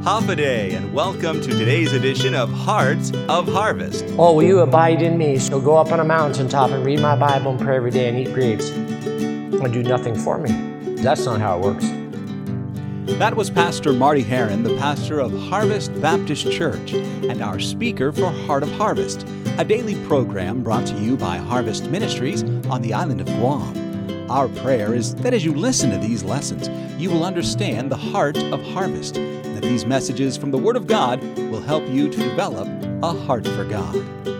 Hafa and welcome to today's edition of Hearts of Harvest. Oh, will you abide in me? So go up on a mountaintop and read my Bible and pray every day and eat grapes and do nothing for me. That's not how it works. That was Pastor Marty Heron, the pastor of Harvest Baptist Church, and our speaker for Heart of Harvest, a daily program brought to you by Harvest Ministries on the island of Guam. Our prayer is that as you listen to these lessons, you will understand the heart of harvest, and that these messages from the Word of God will help you to develop a heart for God.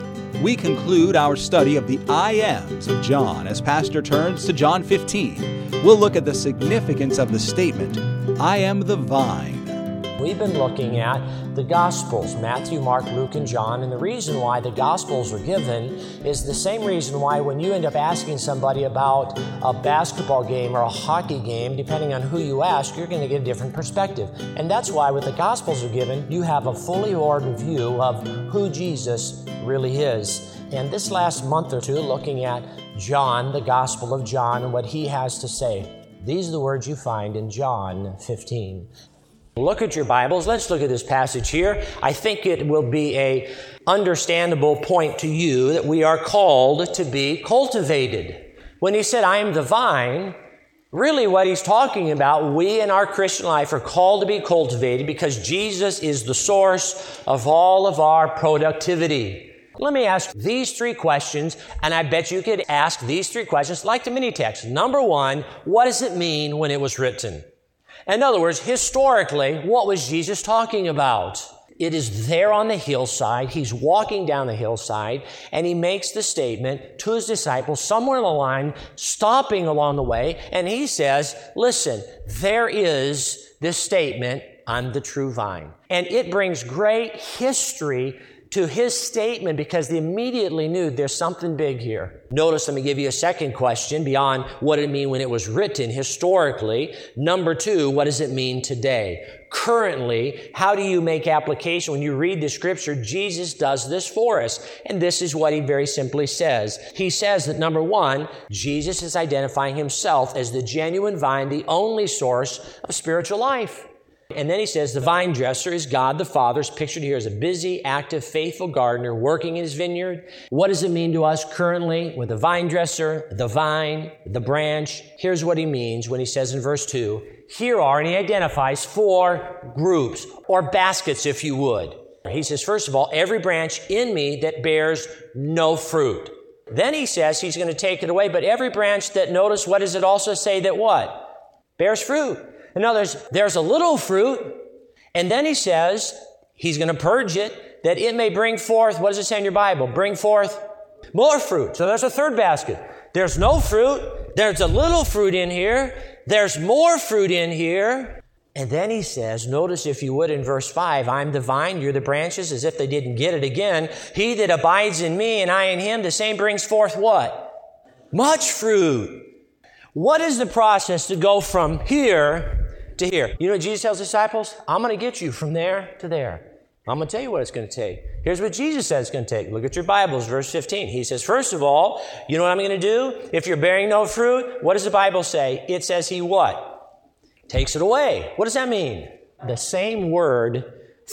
We conclude our study of the I Ams of John as Pastor turns to John 15. We'll look at the significance of the statement, I am the vine. We've been looking at the Gospels, Matthew, Mark, Luke, and John, and the reason why the Gospels are given is the same reason why when you end up asking somebody about a basketball game or a hockey game, depending on who you ask, you're going to get a different perspective. And that's why when the Gospels are given, you have a fully ordered view of who Jesus really is. And this last month or two, looking at John, the Gospel of John, and what he has to say, these are the words you find in John 15. Look at your Bibles. Let's look at this passage here. I think it will be a understandable point to you that we are called to be cultivated. When he said, I am the vine, really what he's talking about, we in our Christian life are called to be cultivated because Jesus is the source of all of our productivity. Let me ask these three questions, and I bet you could ask these three questions like the mini text. Number one, what does it mean when it was written? In other words, historically, what was Jesus talking about? It is there on the hillside. He's walking down the hillside, and he makes the statement to his disciples somewhere in the line, stopping along the way, and he says, listen, there is this statement, I'm the true vine. And it brings great history to his statement because they immediately knew there's something big here. Notice, let me give you a second question beyond what did it mean when it was written historically. Number two, what does it mean today? Currently, how do you make application? When you read the scripture, Jesus does this for us. And this is what he very simply says. He says that number one, Jesus is identifying himself as the genuine vine, the only source of spiritual life. And then he says the vine dresser is God the Father, is pictured here as a busy, active, faithful gardener working in his vineyard. What does it mean to us currently with the vine dresser, the vine, the branch? Here's what he means when he says in verse 2, here are, and he identifies four groups or baskets, if you would. He says, first of all, every branch in me that bears no fruit. Then he says he's going to take it away, but every branch that, notice, what does it also say that what? Bears fruit. In other words, there's a little fruit, and then he says he's going to purge it, that it may bring forth, what does it say in your Bible? Bring forth more fruit. So there's a third basket. There's no fruit. There's a little fruit in here. There's more fruit in here. And then he says, notice if you would in verse 5, I'm the vine, you're the branches, as if they didn't get it again. He that abides in me and I in him, the same brings forth what? Much fruit. What is the process to go from here to here? You know what Jesus tells his disciples? I'm going to get you from there to there. I'm going to tell you what it's going to take. Here's what Jesus says it's going to take. Look at your Bibles, verse 15. He says, first of all, you know what I'm going to do? If you're bearing no fruit, what does the Bible say? It says he what? Takes it away. What does that mean? The same word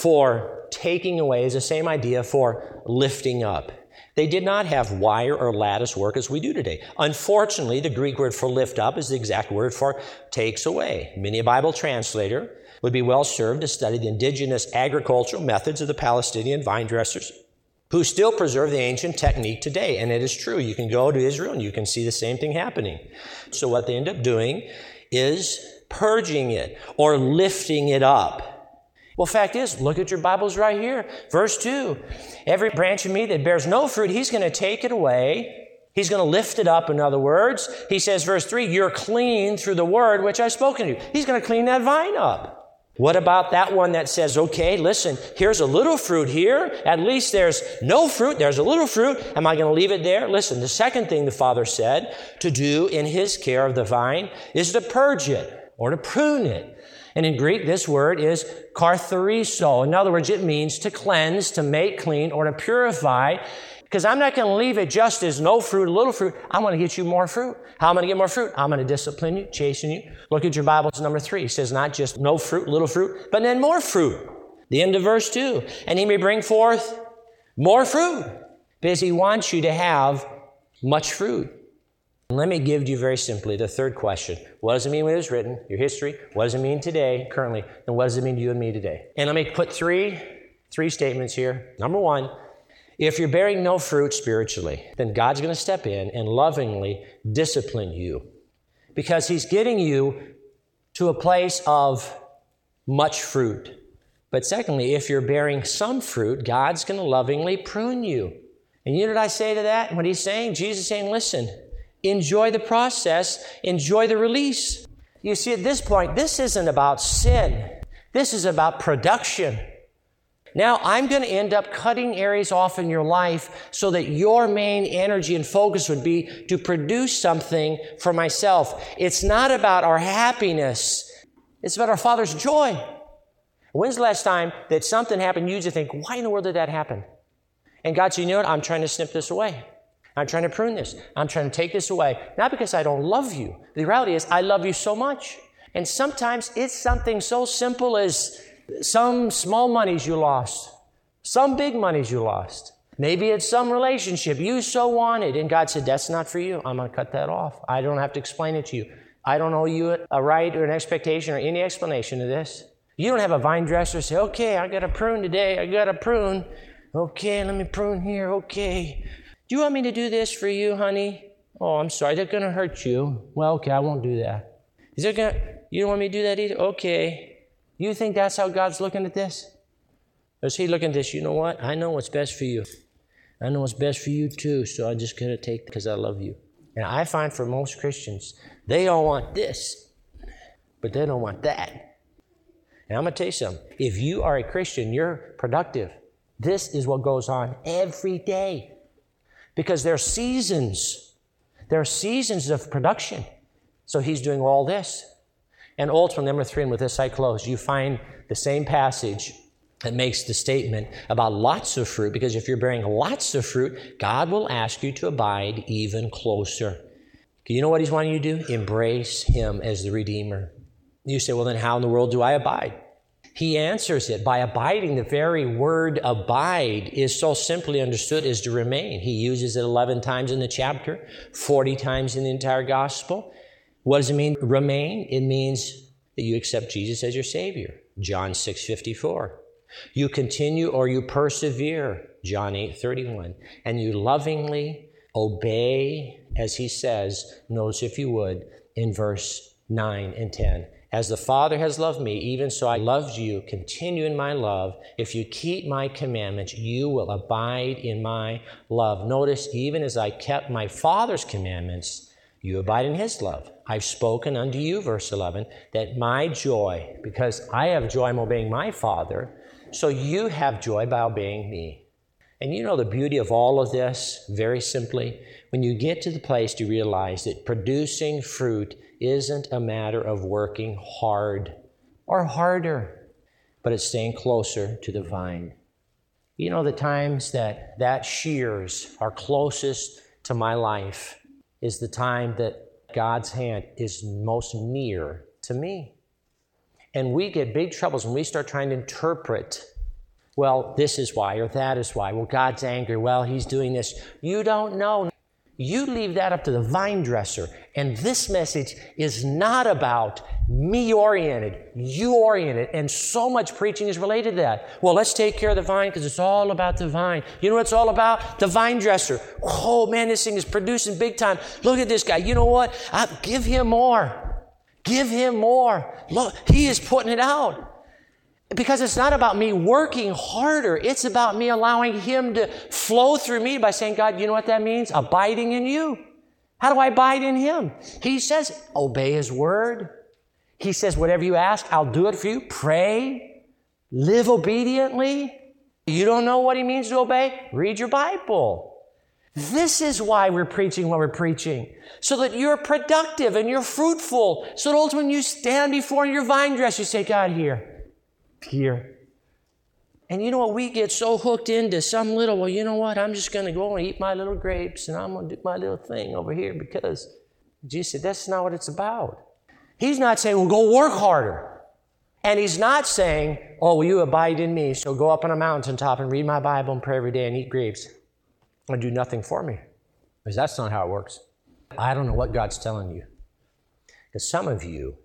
for taking away is the same idea for lifting up. They did not have wire or lattice work as we do today. Unfortunately, the Greek word for lift up is the exact word for takes away. Many a Bible translator would be well served to study the indigenous agricultural methods of the Palestinian vine dressers who still preserve the ancient technique today. And it is true. You can go to Israel and you can see the same thing happening. So what they end up doing is purging it or lifting it up. Well, fact is, look at your Bibles right here. Verse 2, every branch of me that bears no fruit, he's going to take it away. He's going to lift it up, in other words. He says, verse 3, you're clean through the word which I've spoken to you. He's going to clean that vine up. What about that one that says, okay, listen, here's a little fruit here. At least there's no fruit. There's a little fruit. Am I going to leave it there? Listen, the second thing the Father said to do in his care of the vine is to purge it or to prune it. And in Greek, this word is kathareso. In other words, it means to cleanse, to make clean, or to purify. Because I'm not going to leave it just as no fruit, a little fruit. I'm going to get you more fruit. How am I going to get more fruit? I'm going to discipline you, chasten you. Look at your Bible, it's number 3. It says not just no fruit, little fruit, but then more fruit. The end of verse 2. And he may bring forth more fruit, because he wants you to have much fruit. Let me give you very simply the third question. What does it mean when it was written? Your history. What does it mean today, currently? And what does it mean to you and me today? And let me put three statements here. Number one, if you're bearing no fruit spiritually, then God's going to step in and lovingly discipline you, because he's getting you to a place of much fruit. But secondly, if you're bearing some fruit, God's going to lovingly prune you. And you know what I say to that? What he's saying? Jesus is saying, listen, enjoy the process, enjoy the release. You see, at this point, this isn't about sin. This is about production. Now, I'm going to end up cutting areas off in your life so that your main energy and focus would be to produce something for myself. It's not about our happiness. It's about our Father's joy. When's the last time that something happened, you just think, why in the world did that happen? And God said, you know what? I'm trying to snip this away. I'm trying to prune this. I'm trying to take this away. Not because I don't love you. The reality is I love you so much. And sometimes it's something so simple as some small monies you lost, some big monies you lost. Maybe it's some relationship you so wanted, and God said, that's not for you. I'm going to cut that off. I don't have to explain it to you. I don't owe you a right or an expectation or any explanation of this. You don't have a vine dresser say, okay, I got to prune today. I got to prune. Okay, let me prune here. Okay. Do you want me to do this for you, honey? Oh, I'm sorry. They're going to hurt you. Well, okay, I won't do that. You don't want me to do that either? Okay. You think that's how God's looking at this? Or is he looking at this, you know what? I know what's best for you. I know what's best for you too, so I just got to take it because I love you. And I find for most Christians, they all want this, but they don't want that. And I'm going to tell you something. If you are a Christian, you're productive. This is what goes on every day. Because there are seasons. There are seasons of production. So he's doing all this. And ultimately, number 3, and with this I close, you find the same passage that makes the statement about lots of fruit, because if you're bearing lots of fruit, God will ask you to abide even closer. You know what he's wanting you to do? Embrace him as the Redeemer. You say, well, then how in the world do I abide? He answers it by abiding. The very word abide is so simply understood as to remain. He uses it 11 times in the chapter, 40 times in the entire gospel. What does it mean, remain? It means that you accept Jesus as your Savior. John 6:54. You continue or you persevere. John 8:31. And you lovingly obey, as he says, notice if you would, in verse 9 and 10. As the Father has loved me, even so I loved you. Continue in my love. If you keep my commandments, you will abide in my love. Notice, even as I kept my Father's commandments, you abide in his love. I've spoken unto you, verse 11, that my joy, because I have joy in obeying my Father, so you have joy by obeying me. And you know the beauty of all of this, very simply, when you get to the place to realize that producing fruit isn't a matter of working hard or harder, but it's staying closer to the vine. You know the times that shears are closest to my life is the time that God's hand is most near to me. And we get big troubles when we start trying to interpret, well, this is why or that is why. Well, God's angry. Well, he's doing this. You don't know. You leave that up to the vine dresser. And this message is not about me-oriented, you-oriented. And so much preaching is related to that. Well, let's take care of the vine because it's all about the vine. You know what it's all about? The vine dresser. Oh, man, this thing is producing big time. Look at this guy. You know what? Give him more. Give him more. Look, he is putting it out. Because it's not about me working harder. It's about me allowing him to flow through me by saying, God, you know what that means? Abiding in you. How do I abide in him? He says, obey his word. He says, whatever you ask, I'll do it for you. Pray. Live obediently. You don't know what he means to obey? Read your Bible. This is why we're preaching what we're preaching. So that you're productive and you're fruitful. So that ultimately when you stand before your vine dresser, you say, God, here. And you know what? We get so hooked into some little, well, you know what? I'm just going to go and eat my little grapes and I'm going to do my little thing over here because Jesus said, that's not what it's about. He's not saying, well, go work harder. And he's not saying, oh, will you abide in me? So go up on a mountaintop and read my Bible and pray every day and eat grapes and do nothing for me. Because that's not how it works. I don't know what God's telling you. Because some of you,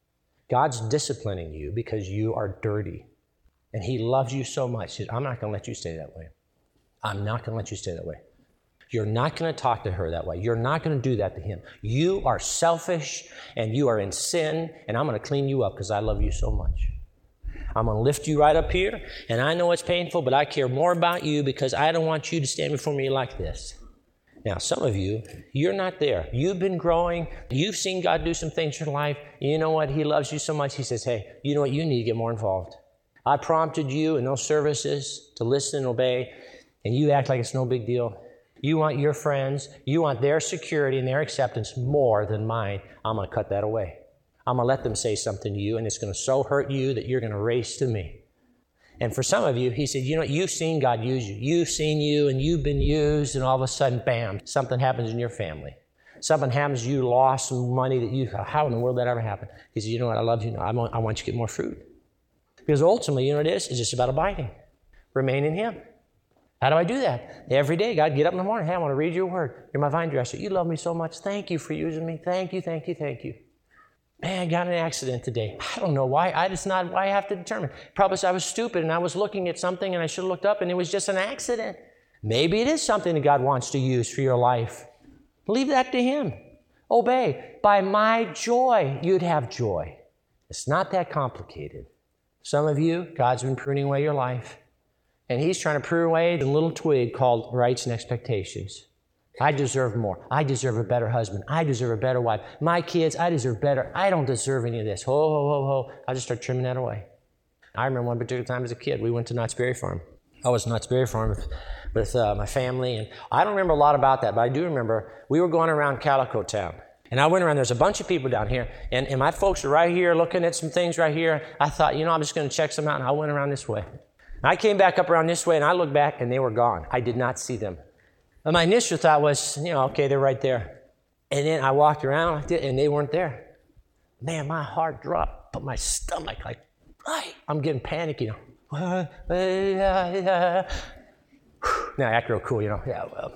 God's disciplining you because you are dirty. And he loves you so much. He says, I'm not going to let you stay that way. I'm not going to let you stay that way. You're not going to talk to her that way. You're not going to do that to him. You are selfish and you are in sin, and I'm going to clean you up because I love you so much. I'm going to lift you right up here, and I know it's painful, but I care more about you because I don't want you to stand before me like this. Now, some of you, you're not there. You've been growing. You've seen God do some things in your life. You know what? He loves you so much. He says, hey, you know what? You need to get more involved. I prompted you in those services to listen and obey, and you act like it's no big deal. You want your friends, you want their security and their acceptance more than mine. I'm going to cut that away. I'm going to let them say something to you, and it's going to so hurt you that you're going to race to me. And for some of you, he said, you know, you've seen God use you. You've seen you, and you've been used, and all of a sudden, bam, something happens in your family. Something happens, you lost some money that you, how in the world did that ever happen? He said, you know what, I love you. No, I want you to get more fruit. Because ultimately, you know what it is? It's just about abiding. Remain in him. How do I do that? Every day, God, get up in the morning. Hey, I want to read your word. You're my vine dresser. You love me so much. Thank you for using me. Thank you, thank you, thank you. Man, I got in an accident today. I don't know why. It's not why I have to determine. Probably I was stupid and I was looking at something and I should have looked up and it was just an accident. Maybe it is something that God wants to use for your life. Leave that to him. Obey. By my joy, you'd have joy. It's not that complicated. Some of you, God's been pruning away your life. And he's trying to prune away the little twig called rights and expectations. I deserve more. I deserve a better husband. I deserve a better wife. My kids, I deserve better. I don't deserve any of this. Ho, ho, ho, ho. I'll just start trimming that away. I remember one particular time as a kid, we went to Knott's Berry Farm. I was at Knott's Berry Farm with my family, and I don't remember a lot about that, but I do remember we were going around Calico Town. And I went around, there's a bunch of people down here, and my folks are right here looking at some things right here. I thought, you know, I'm just going to check some out, and I went around this way. I came back up around this way, and I looked back, and they were gone. I did not see them. And my initial thought was, you know, okay, they're right there. And then I walked around, and they weren't there. Man, my heart dropped, but my stomach, like, I'm getting panicky, you know. Now, I act real cool, you know. Yeah, well.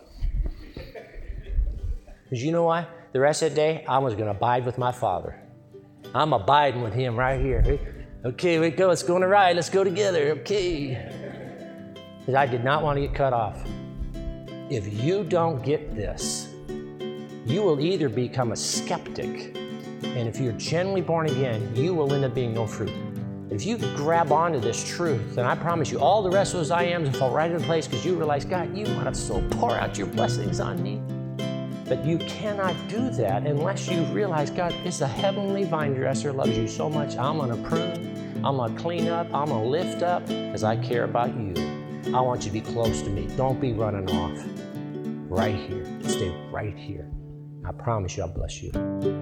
Because you know why? The rest of the day, I was going to abide with my Father. I'm abiding with him right here. Okay, we go. Let's go on a ride. Let's go together. Okay. Because I did not want to get cut off. If you don't get this, you will either become a skeptic, and if you're genuinely born again, you will end up being no fruit. If you grab onto this truth, then I promise you, all the rest of those I ams will fall right into place because you realize, God, you want to so pour out your blessings on me. But you cannot do that unless you realize, God, it's a heavenly vine dresser, loves you so much. I'm going to prune, I'm going to clean up, I'm going to lift up because I care about you. I want you to be close to me. Don't be running off. Right here. Stay right here. I promise you, I'll bless you.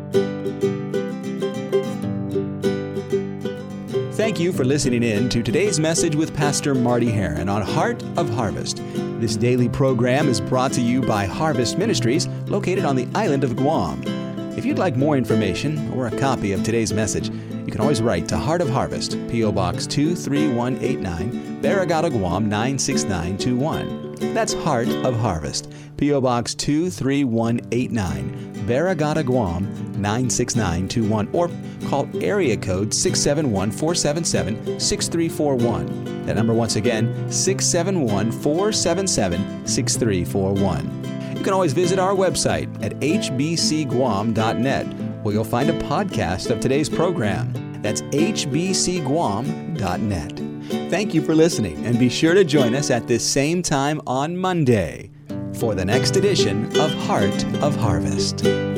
Thank you for listening in to today's message with Pastor Marty Heron on Heart of Harvest. This daily program is brought to you by Harvest Ministries, located on the island of Guam. If you'd like more information or a copy of today's message, you can always write to Heart of Harvest, P.O. Box 23189, Barrigada, Guam 96921. That's Heart of Harvest, P.O. Box 23189, Barrigada, Guam 96921, or call area code 671-477-6341. That number once again, 671-477-6341. You can always visit our website at hbcguam.net, where you'll find a podcast of today's program. That's hbcguam.net. Thank you for listening, and be sure to join us at this same time on Monday for the next edition of Heart of Harvest.